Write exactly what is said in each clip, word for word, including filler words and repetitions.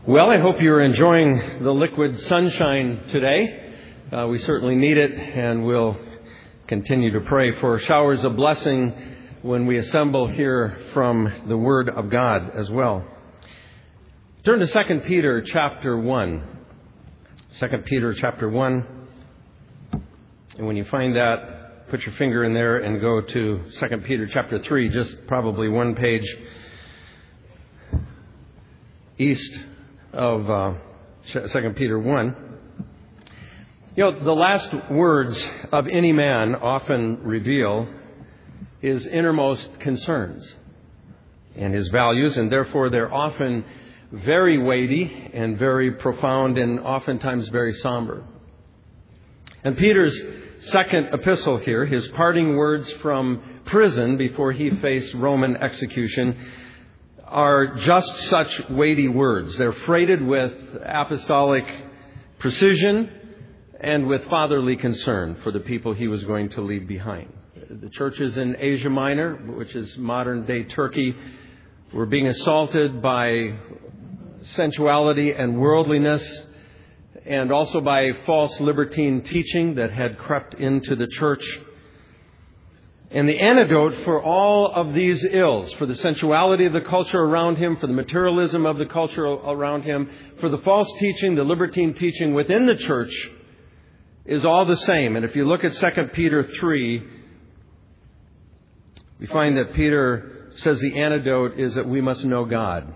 Well, I hope you're enjoying the liquid sunshine today. Uh, we certainly need it, and we'll continue to pray for showers of blessing when we assemble here from the Word of God as well. Turn to Second Peter chapter one. Second Peter chapter one. And when you find that, put your finger in there and go to Second Peter chapter three, just probably one page east of uh, Second Peter one. You know, the last words of any man often reveal his innermost concerns and his values, and therefore they're often very weighty and very profound and oftentimes very somber. And Peter's second epistle here, his parting words from prison before he faced Roman execution, are just such weighty words. They're freighted with apostolic precision and with fatherly concern for the people he was going to leave behind. The churches in Asia Minor, which is modern-day Turkey, were being assaulted by sensuality and worldliness, and also by false libertine teaching that had crept into the church. And the antidote for all of these ills, for the sensuality of the culture around him, for the materialism of the culture around him, for the false teaching, the libertine teaching within the church, is all the same. And if you look at Second Peter three, we find that Peter says the antidote is that we must know God.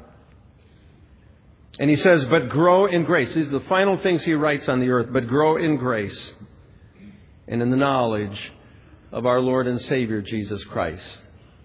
And he says, but grow in grace. These are the final things he writes on the earth. But grow in grace and in the knowledge of our Lord and Savior, Jesus Christ.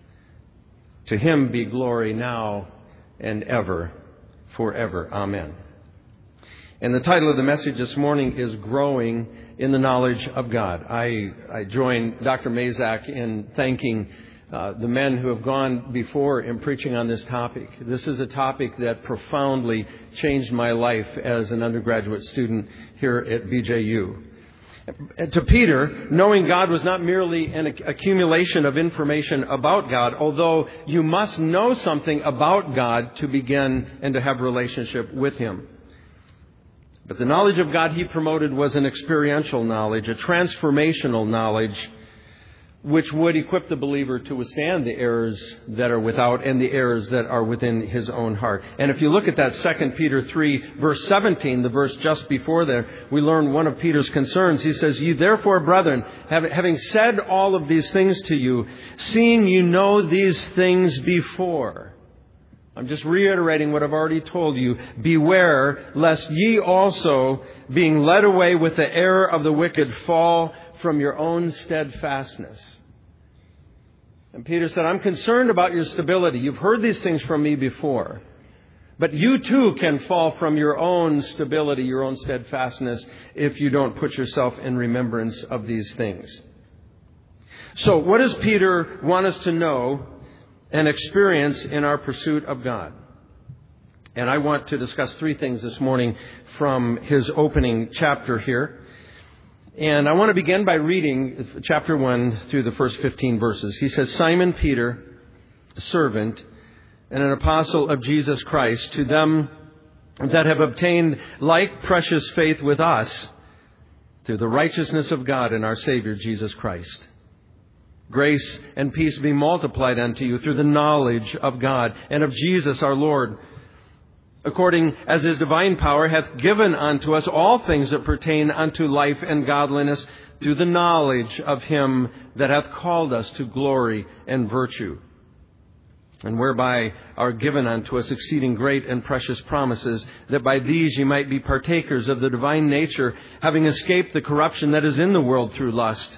To him be glory now and ever, forever. Amen. And the title of the message this morning is Growing in the Knowledge of God. I, I join Doctor Mazak in thanking uh, the men who have gone before in preaching on this topic. This is a topic that profoundly changed my life as an undergraduate student here at B J U. To Peter, knowing God was not merely an accumulation of information about God, although you must know something about God to begin and to have a relationship with Him. But the knowledge of God he promoted was an experiential knowledge, a transformational knowledge, which would equip the believer to withstand the errors that are without and the errors that are within his own heart. And if you look at that Second Peter three, verse seventeen, the verse just before there, we learn one of Peter's concerns. He says, "You therefore, brethren, having said all of these things to you, seeing you know these things before." I'm just reiterating what I've already told you. "Beware lest ye also, being led away with the error of the wicked, fall from your own steadfastness." And Peter said, I'm concerned about your stability. You've heard these things from me before. But you too can fall from your own stability, your own steadfastness, if you don't put yourself in remembrance of these things. So what does Peter want us to know and experience in our pursuit of God? And I want to discuss three things this morning from his opening chapter here. And I want to begin by reading chapter one through the first fifteen verses. He says, Simon Peter, a servant and an apostle of Jesus Christ, to them that have obtained like precious faith with us through the righteousness of God and our Savior Jesus Christ. Grace and peace be multiplied unto you through the knowledge of God and of Jesus our Lord, according as His divine power hath given unto us all things that pertain unto life and godliness, through the knowledge of Him that hath called us to glory and virtue, and whereby are given unto us exceeding great and precious promises, that by these ye might be partakers of the divine nature, having escaped the corruption that is in the world through lust.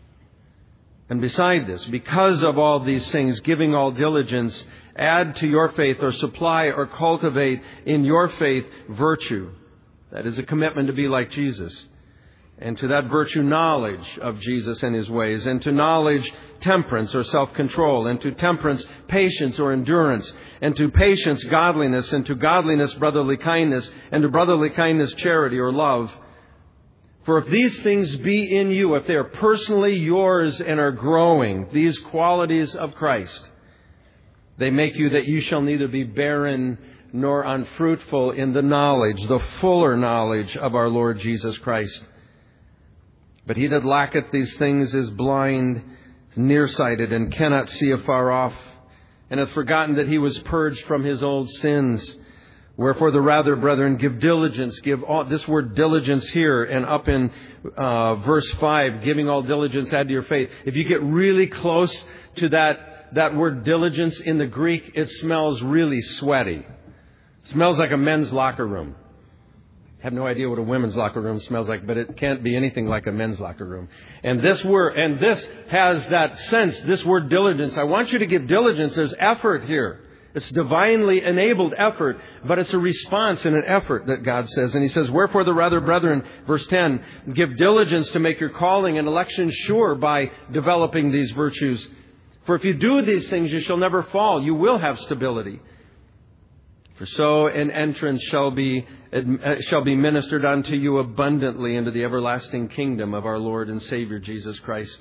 And beside this, because of all these things, giving all diligence, add to your faith, or supply or cultivate in your faith virtue. That is a commitment to be like Jesus. And to that virtue, knowledge of Jesus and His ways. And to knowledge, temperance or self-control. And to temperance, patience or endurance. And to patience, godliness. And to godliness, brotherly kindness. And to brotherly kindness, charity or love. For if these things be in you, if they are personally yours and are growing, these qualities of Christ, they make you that you shall neither be barren nor unfruitful in the knowledge, the fuller knowledge of our Lord Jesus Christ. But he that lacketh these things is blind, nearsighted, and cannot see afar off, and hath forgotten that he was purged from his old sins. Wherefore the rather, brethren, give diligence, give all, this word diligence here, and up in uh, verse five, giving all diligence, add to your faith. If you get really close to that, that word diligence in the Greek, it smells really sweaty. It smells like a men's locker room. I have no idea what a women's locker room smells like, but it can't be anything like a men's locker room. And this word, and this has that sense, this word diligence. I want you to give diligence. There's effort here. It's divinely enabled effort, but it's a response and an effort that God says. And he says, wherefore the rather, brethren, verse ten, give diligence to make your calling and election sure by developing these virtues. For if you do these things, you shall never fall. You will have stability. For so an entrance shall be shall be ministered unto you abundantly into the everlasting kingdom of our Lord and Savior Jesus Christ.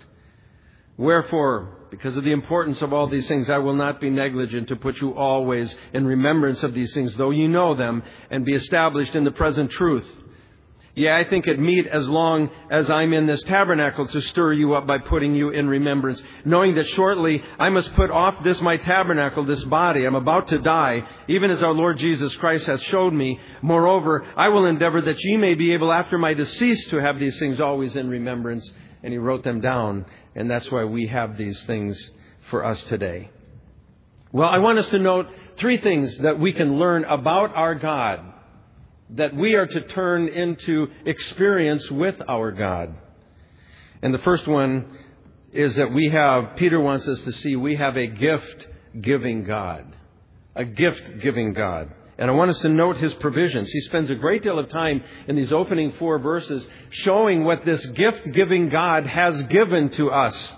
Wherefore, because of the importance of all these things, I will not be negligent to put you always in remembrance of these things, though you know them, and be established in the present truth. Yea, I think it meet as long as I'm in this tabernacle to stir you up by putting you in remembrance, knowing that shortly I must put off this my tabernacle, this body. I'm about to die, even as our Lord Jesus Christ hath showed me. Moreover, I will endeavor that ye may be able after my decease to have these things always in remembrance. And he wrote them down, and that's why we have these things for us today. Well, I want us to note three things that we can learn about our God, that we are to turn into experience with our God. And the first one is that we have, Peter wants us to see, we have a gift-giving God. A gift-giving God. And I want us to note His provisions. He spends a great deal of time in these opening four verses showing what this gift-giving God has given to us.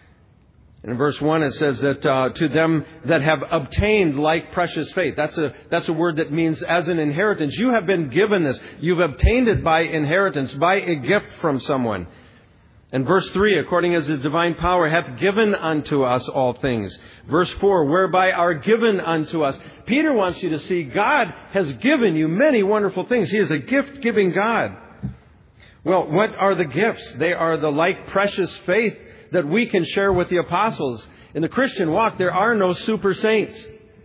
In verse one it says that uh, to them that have obtained like precious faith. That's a, that's a word that means as an inheritance. You have been given this. You've obtained it by inheritance, by a gift from someone. And verse three, according as His divine power hath given unto us all things. Verse four, whereby are given unto us. Peter wants you to see God has given you many wonderful things. He is a gift-giving God. Well, what are the gifts? They are the like precious faith that we can share with the apostles. In the Christian walk, there are no super saints.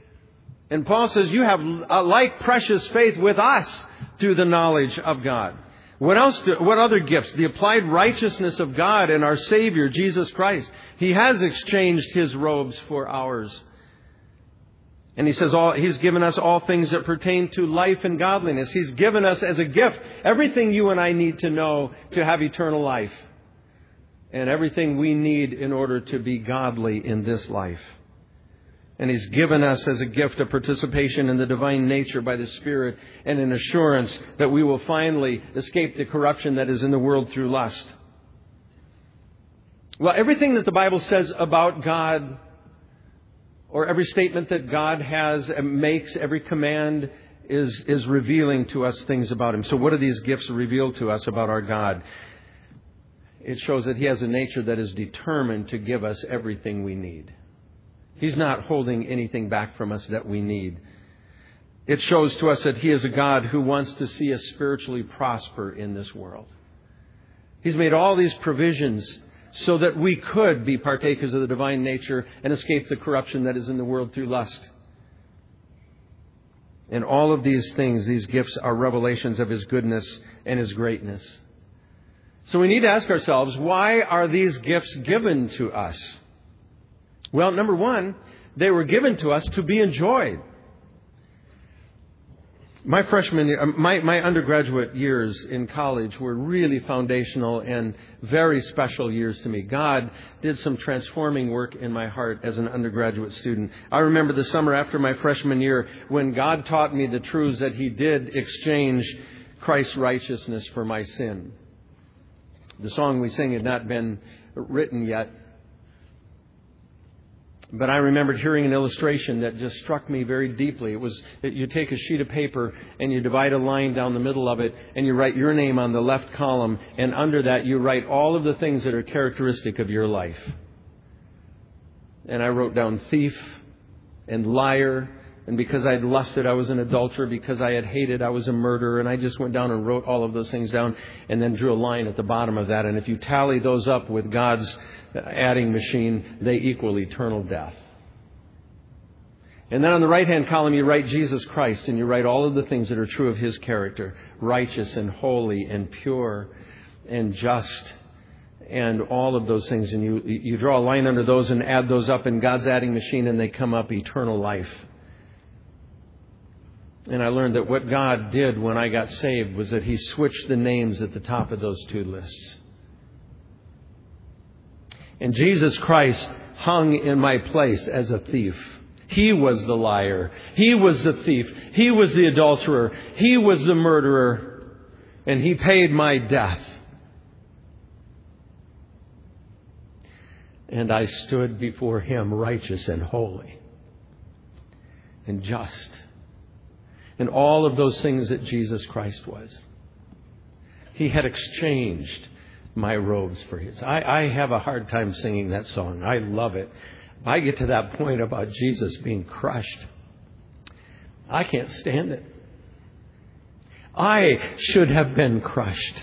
And Paul says you have a like precious faith with us through the knowledge of God. What else? Do, what other gifts? The applied righteousness of God and our Savior, Jesus Christ. He has exchanged His robes for ours. And He says all, He's given us all things that pertain to life and godliness. He's given us as a gift everything you and I need to know to have eternal life. And everything we need in order to be godly in this life. And He's given us as a gift a participation in the divine nature by the Spirit and an assurance that we will finally escape the corruption that is in the world through lust. Well, everything that the Bible says about God, or every statement that God has, makes, every command is, is revealing to us things about Him. So what do these gifts reveal to us about our God? It shows that He has a nature that is determined to give us everything we need. He's not holding anything back from us that we need. It shows to us that He is a God who wants to see us spiritually prosper in this world. He's made all these provisions so that we could be partakers of the divine nature and escape the corruption that is in the world through lust. And all of these things, these gifts, are revelations of His goodness and His greatness. So we need to ask ourselves, why are these gifts given to us? Well, number one, they were given to us to be enjoyed. My freshman year, my, my undergraduate years in college were really foundational and very special years to me. God did some transforming work in my heart as an undergraduate student. I remember the summer after my freshman year when God taught me the truths that He did exchange Christ's righteousness for my sin. The song we sing had not been written yet. But I remembered hearing an illustration that just struck me very deeply. It was, you take a sheet of paper and you divide a line down the middle of it and you write your name on the left column. And under that you write all of the things that are characteristic of your life. And I wrote down thief and liar And because I had lusted, I was an adulterer. Because I had hated, I was a murderer. And I just went down and wrote all of those things down and then drew a line at the bottom of that. And if you tally those up with God's adding machine, they equal eternal death. And then on the right-hand column, you write Jesus Christ, and you write all of the things that are true of His character. Righteous and holy and pure and just and all of those things. And you, you draw a line under those and add those up in God's adding machine, and they come up eternal life. And I learned that what God did when I got saved was that He switched the names at the top of those two lists. And Jesus Christ hung in my place as a thief. He was the liar. He was the thief. He was the adulterer. He was the murderer. And He paid my death. And I stood before Him righteous and holy and just. And all of those things that Jesus Christ was. He had exchanged my robes for His. I, I have a hard time singing that song. I love it. I get to that point about Jesus being crushed. I can't stand it. I should have been crushed.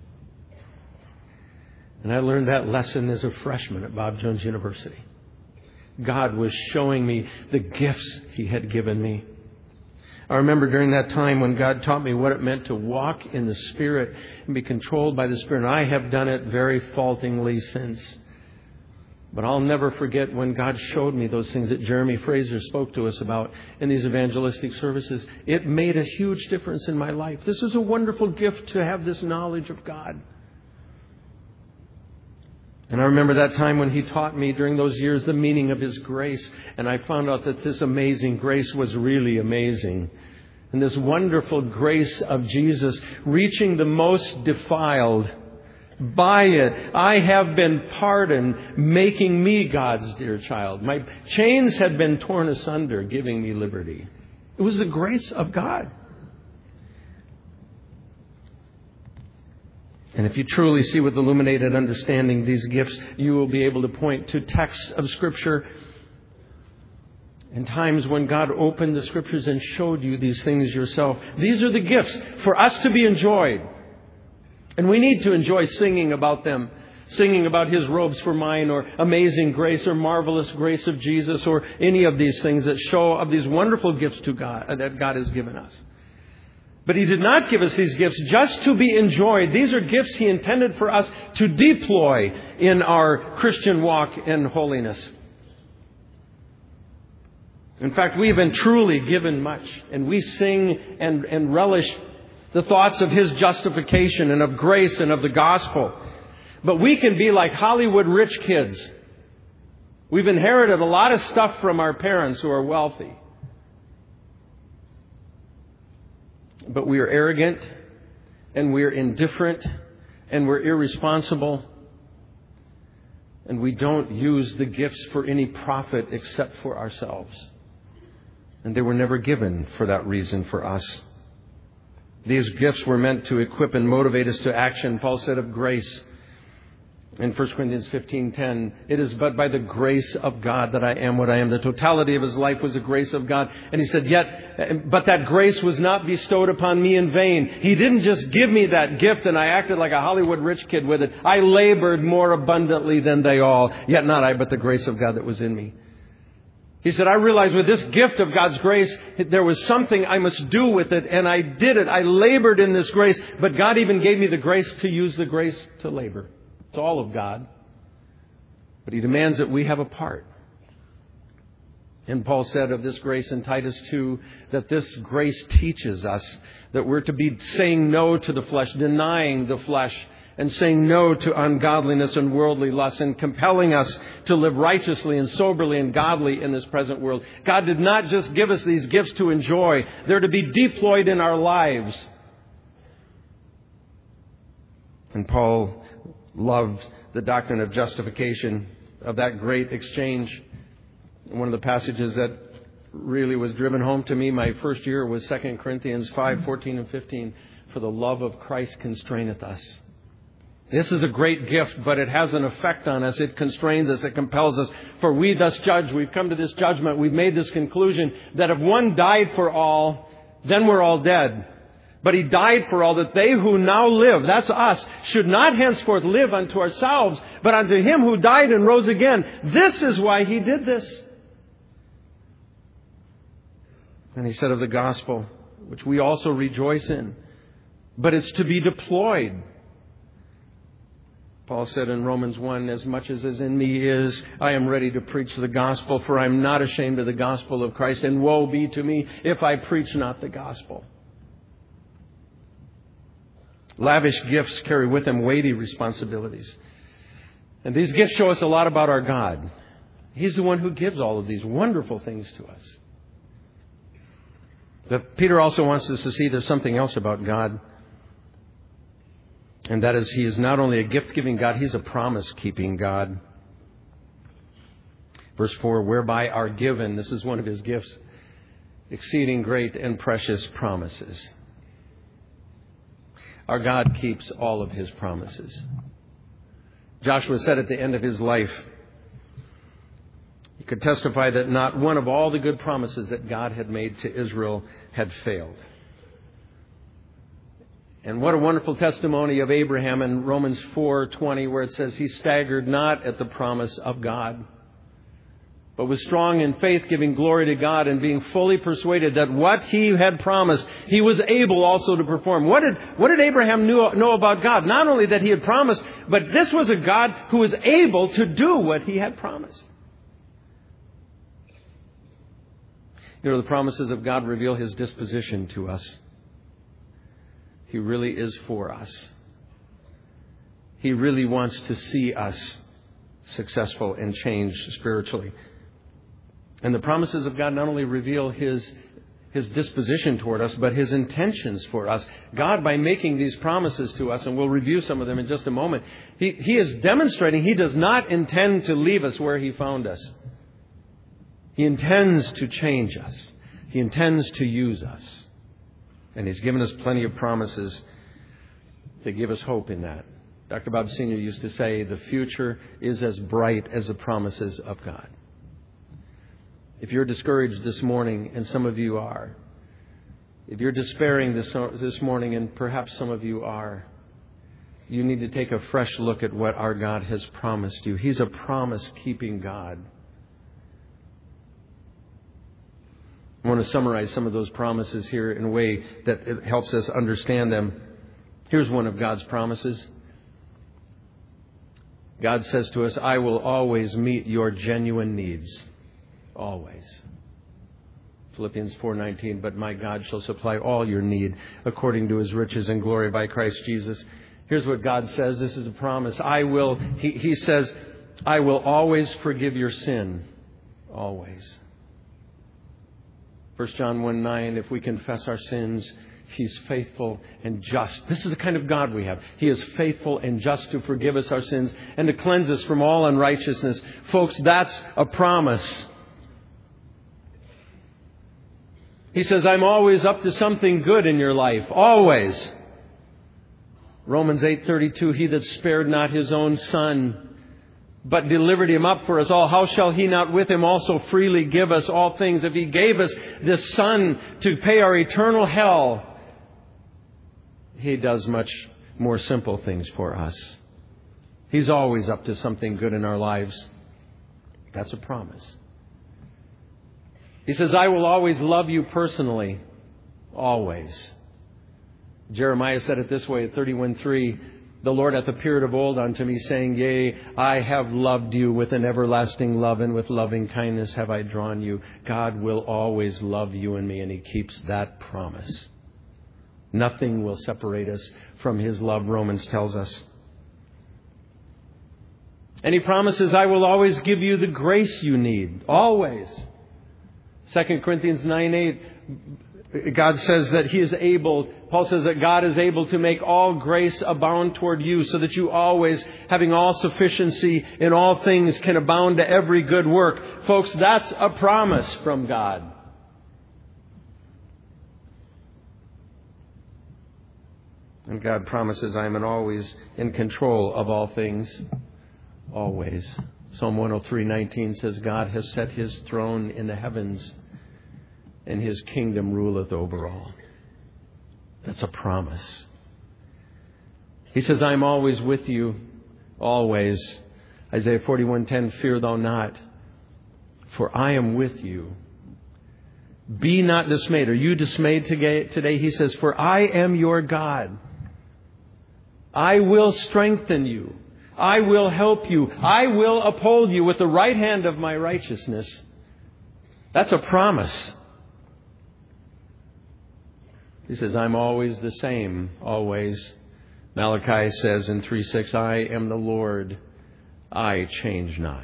And I learned that lesson as a freshman at Bob Jones University. God was showing me the gifts He had given me. I remember during that time when God taught me what it meant to walk in the Spirit and be controlled by the Spirit. And I have done it very faultingly since. But I'll never forget when God showed me those things that Jeremy Fraser spoke to us about in these evangelistic services. It made a huge difference in my life. This is a wonderful gift to have this knowledge of God. And I remember that time when He taught me during those years the meaning of His grace. And I found out that this amazing grace was really amazing. And this wonderful grace of Jesus reaching the most defiled. By it, I have been pardoned, making me God's dear child. My chains had been torn asunder, giving me liberty. It was the grace of God. And if you truly see with illuminated understanding these gifts, you will be able to point to texts of Scripture and times when God opened the Scriptures and showed you these things yourself. These are the gifts for us to be enjoyed. And we need to enjoy singing about them. Singing about His robes for mine, or amazing grace, or marvelous grace of Jesus, or any of these things that show of these wonderful gifts to God that God has given us. But He did not give us these gifts just to be enjoyed. These are gifts He intended for us to deploy in our Christian walk in holiness. In fact, we have been truly given much. And we sing and, and relish the thoughts of His justification and of grace and of the gospel. But we can be like Hollywood rich kids. We've inherited a lot of stuff from our parents who are wealthy. But we are arrogant, and we're indifferent, and we're irresponsible, and we don't use the gifts for any profit except for ourselves. And they were never given for that reason for us. These gifts were meant to equip and motivate us to action. Paul said of grace in First Corinthians fifteen ten, it is but by the grace of God that I am what I am. The totality of His life was the grace of God. And he said, yet, but that grace was not bestowed upon me in vain. He didn't just give me that gift and I acted like a Hollywood rich kid with it. I labored more abundantly than they all. Yet not I, but the grace of God that was in me. He said, I realized with this gift of God's grace, there was something I must do with it. And I did it. I labored in this grace. But God even gave me the grace to use the grace to labor. It's all of God. But He demands that we have a part. And Paul said of this grace in Titus two, that this grace teaches us that we're to be saying no to the flesh, denying the flesh, and saying no to ungodliness and worldly lust, and compelling us to live righteously and soberly and godly in this present world. God did not just give us these gifts to enjoy. They're to be deployed in our lives. And Paul loved the doctrine of justification, of that great exchange. One of the passages that really was driven home to me my first year was Second Corinthians five fourteen and fifteen. For the love of Christ constraineth us. This is a great gift, but it has an effect on us. It constrains us. It compels us. For we thus judge. We've come to this judgment. We've made this conclusion that if one died for all, then we're all dead. But He died for all, that they who now live, that's us, should not henceforth live unto ourselves, but unto Him who died and rose again. This is why He did this. And He said of the gospel, which we also rejoice in, but it's to be deployed. Paul said in Romans one, as much as is in me is, I am ready to preach the gospel, for I am not ashamed of the gospel of Christ, and woe be to me if I preach not the gospel. Lavish gifts carry with them weighty responsibilities. And these gifts show us a lot about our God. He's the one who gives all of these wonderful things to us. But Peter also wants us to see there's something else about God. And that is, He is not only a gift-giving God, He's a promise-keeping God. Verse four, whereby are given, this is one of His gifts, exceeding great and precious promises. Our God keeps all of His promises. Joshua said at the end of his life, he could testify that not one of all the good promises that God had made to Israel had failed. And what a wonderful testimony of Abraham in Romans four twenty, where it says he staggered not at the promise of God, but was strong in faith, giving glory to God and being fully persuaded that what he had promised, He was able also to perform. What did, what did Abraham knew, know about God? Not only that he had promised, but this was a God who was able to do what He had promised. You know, the promises of God reveal His disposition to us. He really is for us. He really wants to see us successful and changed spiritually. And the promises of God not only reveal His, His disposition toward us, but His intentions for us. God, by making these promises to us, and we'll review some of them in just a moment, He, he is demonstrating He does not intend to leave us where He found us. He intends to change us. He intends to use us. And He's given us plenty of promises to give us hope in that. Doctor Bob Senior used to say, the future is as bright as the promises of God. If you're discouraged this morning, and some of you are, if you're despairing this, this morning, and perhaps some of you are, you need to take a fresh look at what our God has promised you. He's a promise-keeping God. I want to summarize some of those promises here in a way that it helps us understand them. Here's one of God's promises. God says to us, I will always meet your genuine needs. Always. Philippians four nineteen, but my God shall supply all your need according to His riches and glory by Christ Jesus. Here's what God says. This is a promise. I will, He, he says, I will always forgive your sin. Always. First John one nine, if we confess our sins, He's faithful and just. This is the kind of God we have. He is faithful and just to forgive us our sins and to cleanse us from all unrighteousness. Folks, that's a promise. He says, I'm always up to something good in your life. Always. Romans eight thirty-two, He that spared not His own Son, but delivered Him up for us all, how shall He not with Him also freely give us all things? If He gave us this Son to pay our eternal hell, He does much more simple things for us. He's always up to something good in our lives. That's a promise. He says, I will always love you personally. Always. Jeremiah said it this way at thirty-one three. The Lord hath appeared of old unto me, saying, yea, I have loved you with an everlasting love, and with loving kindness have I drawn you. God will always love you and me, and He keeps that promise. Nothing will separate us from His love, Romans tells us. And He promises, I will always give you the grace you need. Always. Second Corinthians nine eight, God says that He is able, Paul says that God is able to make all grace abound toward you, so that you always, having all sufficiency in all things, can abound to every good work. Folks, that's a promise from God. And God promises, I am always in control of all things, always. Psalm one oh three nineteen says, God has set His throne in the heavens, and His kingdom ruleth over all. That's a promise. He says, I am always with you, always. Isaiah forty-one ten, fear thou not, for I am with you. Be not dismayed. Are you dismayed today? He says, for I am your God. I will strengthen you. I will help you. I will uphold you with the right hand of my righteousness. That's a promise. He says, I'm always the same, always. Malachi says in three six, I am the Lord, I change not.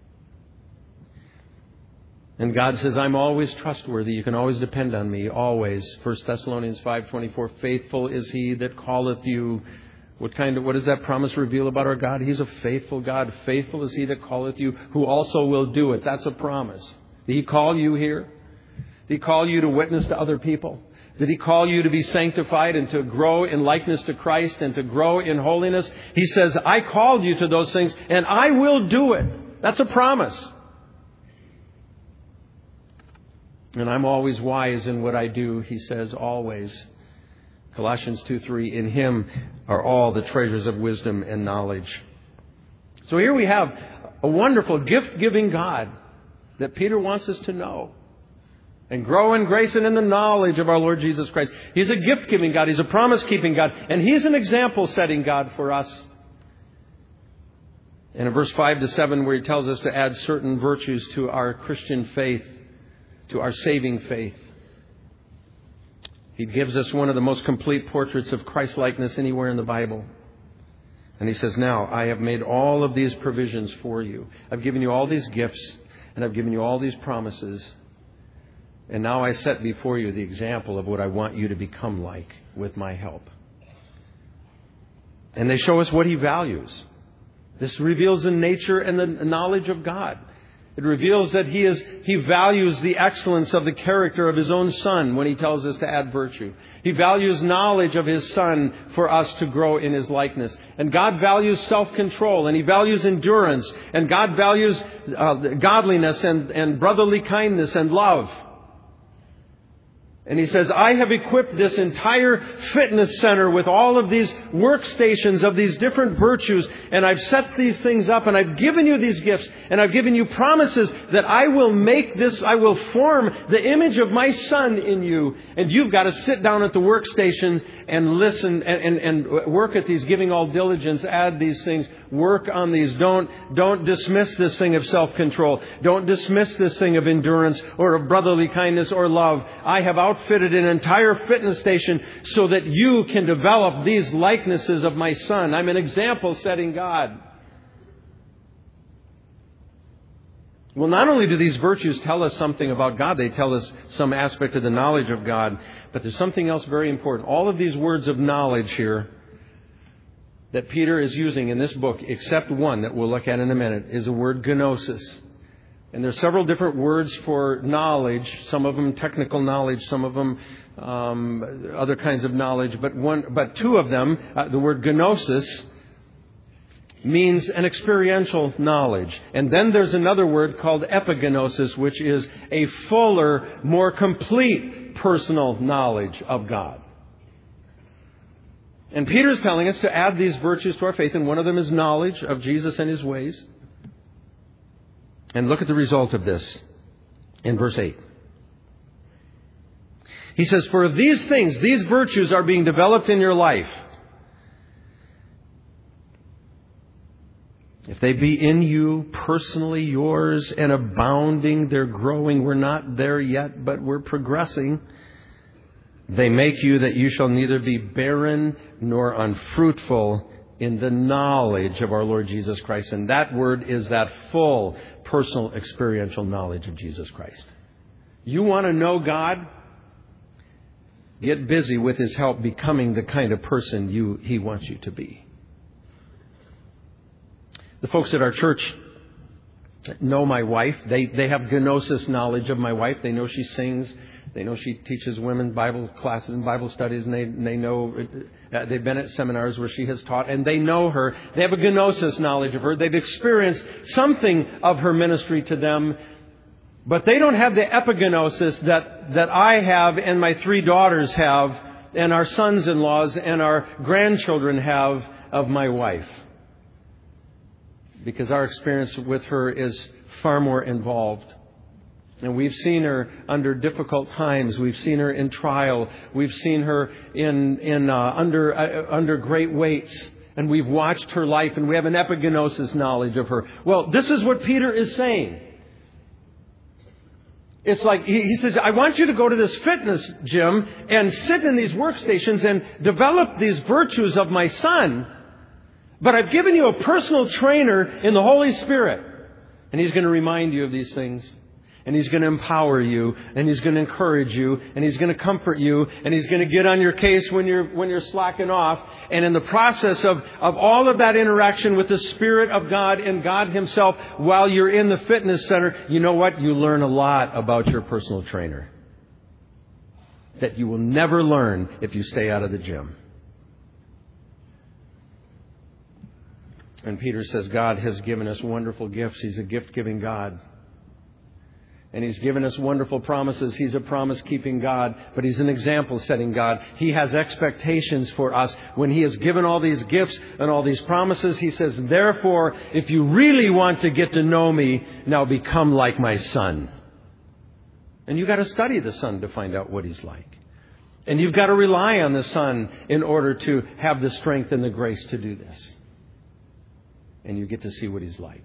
And God says, I'm always trustworthy. You can always depend on me, always. First Thessalonians five twenty-four, faithful is He that calleth you. What kind of, what does that promise reveal about our God? He's a faithful God. Faithful is He that calleth you, who also will do it. That's a promise. Did He call you here? Did He call you to witness to other people? Did He call you to be sanctified and to grow in likeness to Christ and to grow in holiness? He says, I called you to those things and I will do it. That's a promise. And I'm always wise in what I do, He says, always. Colossians two three, in Him are all the treasures of wisdom and knowledge. So here we have a wonderful gift-giving God that Peter wants us to know. And grow in grace and in the knowledge of our Lord Jesus Christ. He's a gift-giving God. He's a promise-keeping God. And He's an example-setting God for us. And in verse five to seven, where He tells us to add certain virtues to our Christian faith, to our saving faith, He gives us one of the most complete portraits of Christ-likeness anywhere in the Bible. And He says, now, I have made all of these provisions for you. I've given you all these gifts, and I've given you all these promises. And now I set before you the example of what I want you to become like with my help. And they show us what He values. This reveals the nature and the knowledge of God. It reveals that He is He values the excellence of the character of His own Son when He tells us to add virtue. He values knowledge of His Son for us to grow in His likeness. And God values self-control, and He values endurance, and God values uh, godliness and, and brotherly kindness and love. And He says, I have equipped this entire fitness center with all of these workstations of these different virtues. And I've set these things up, and I've given you these gifts, and I've given you promises that I will make this, I will form the image of my Son in you. And you've got to sit down at the workstations and listen and, and, and work at these, giving all diligence, add these things, work on these. Don't, don't dismiss this thing of self-control. Don't dismiss this thing of endurance or of brotherly kindness or love. I have outfitted an entire fitness station so that you can develop these likenesses of my Son. I'm an example-setting God. Well, not only do these virtues tell us something about God, they tell us some aspect of the knowledge of God, but there's something else very important. All of these words of knowledge here that Peter is using in this book, except one that we'll look at in a minute, is the word gnosis. And there's several different words for knowledge, some of them technical knowledge, some of them um, other kinds of knowledge, but one, but two of them, uh, the word gnosis, means an experiential knowledge. And then there's another word called epigenosis, which is a fuller, more complete personal knowledge of God. And Peter's telling us to add these virtues to our faith, and one of them is knowledge of Jesus and His ways. And look at the result of this in verse eight. He says, for these things, these virtues are being developed in your life. If they be in you, personally yours, and abounding, they're growing. We're not there yet, but we're progressing. They make you that you shall neither be barren nor unfruitful in the knowledge of our Lord Jesus Christ. And that word is that full, personal, experiential knowledge of Jesus Christ. You want to know God? Get busy with His help becoming the kind of person you He wants you to be. The folks at our church know my wife. They they have gnosis knowledge of my wife. They know she sings. They know she teaches women Bible classes and Bible studies, and they, they know uh, they've been at seminars where she has taught, and they know her. They have a gnosis knowledge of her. They've experienced something of her ministry to them, but they don't have the epignosis that, that I have and my three daughters have and our sons-in-laws and our grandchildren have of my wife. Because our experience with her is far more involved. And we've seen her under difficult times. We've seen her in trial. We've seen her in in uh, under uh, under great weights. And we've watched her life, and we have an epignosis knowledge of her. Well, this is what Peter is saying. It's like, he, he says, I want you to go to this fitness gym and sit in these workstations and develop these virtues of my son. But I've given you a personal trainer in the Holy Spirit. And he's going to remind you of these things. And He's going to empower you, and He's going to encourage you, and He's going to comfort you, and He's going to get on your case when you're when you're slacking off. And in the process of, of all of that interaction with the Spirit of God and God Himself while you're in the fitness center, you know what? You learn a lot about your personal trainer that you will never learn if you stay out of the gym. And Peter says God has given us wonderful gifts. He's a gift-giving God. And He's given us wonderful promises. He's a promise-keeping God, but He's an example-setting God. He has expectations for us. When He has given all these gifts and all these promises, He says, therefore, if you really want to get to know me, now become like my Son. And you've got to study the Son to find out what He's like. And you've got to rely on the Son in order to have the strength and the grace to do this. And you get to see what He's like.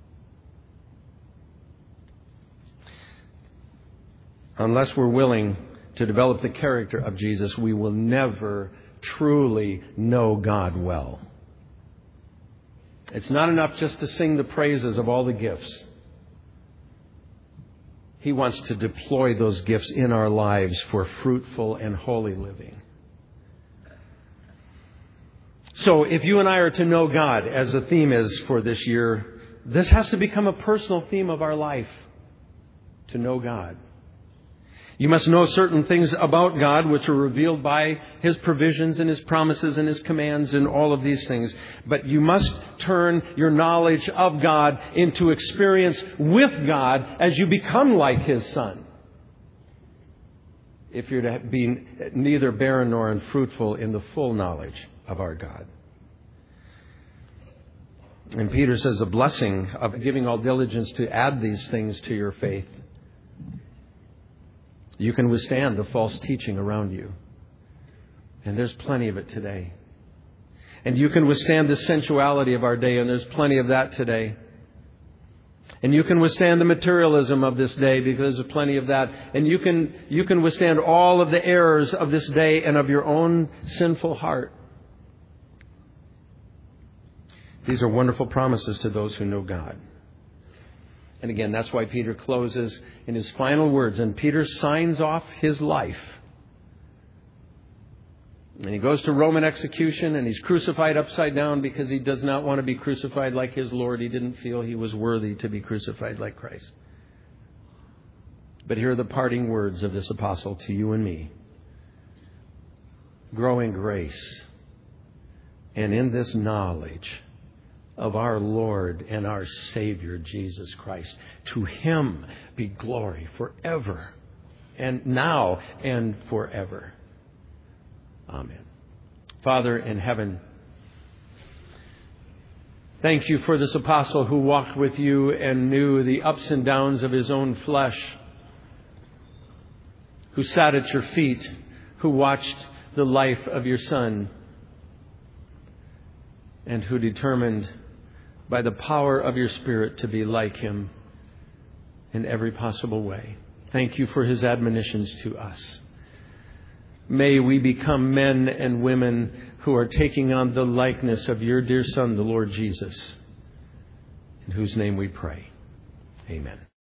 Unless we're willing to develop the character of Jesus, we will never truly know God well. It's not enough just to sing the praises of all the gifts. He wants to deploy those gifts in our lives for fruitful and holy living. So if you and I are to know God, as the theme is for this year, this has to become a personal theme of our life, to know God. You must know certain things about God which are revealed by His provisions and His promises and His commands and all of these things. But you must turn your knowledge of God into experience with God as you become like His Son. If you're to be neither barren nor unfruitful in the full knowledge of our God. And Peter says the blessing of giving all diligence to add these things to your faith. You can withstand the false teaching around you. And there's plenty of it today. And you can withstand the sensuality of our day, and there's plenty of that today. And you can withstand the materialism of this day, because there's plenty of that. And you can you can withstand all of the errors of this day and of your own sinful heart. These are wonderful promises to those who know God. And again, that's why Peter closes in his final words. And Peter signs off his life. And he goes to Roman execution, and he's crucified upside down because he does not want to be crucified like his Lord. He didn't feel he was worthy to be crucified like Christ. But here are the parting words of this apostle to you and me. Grow in grace and in this knowledge of our Lord and our Savior, Jesus Christ. To Him be glory forever, and now and forever. Amen. Father in heaven, thank You for this apostle who walked with You and knew the ups and downs of his own flesh, who sat at Your feet, who watched the life of Your Son, and who determined by the power of Your Spirit to be like Him in every possible way. Thank You for His admonitions to us. May we become men and women who are taking on the likeness of Your dear Son, the Lord Jesus, in whose name we pray. Amen.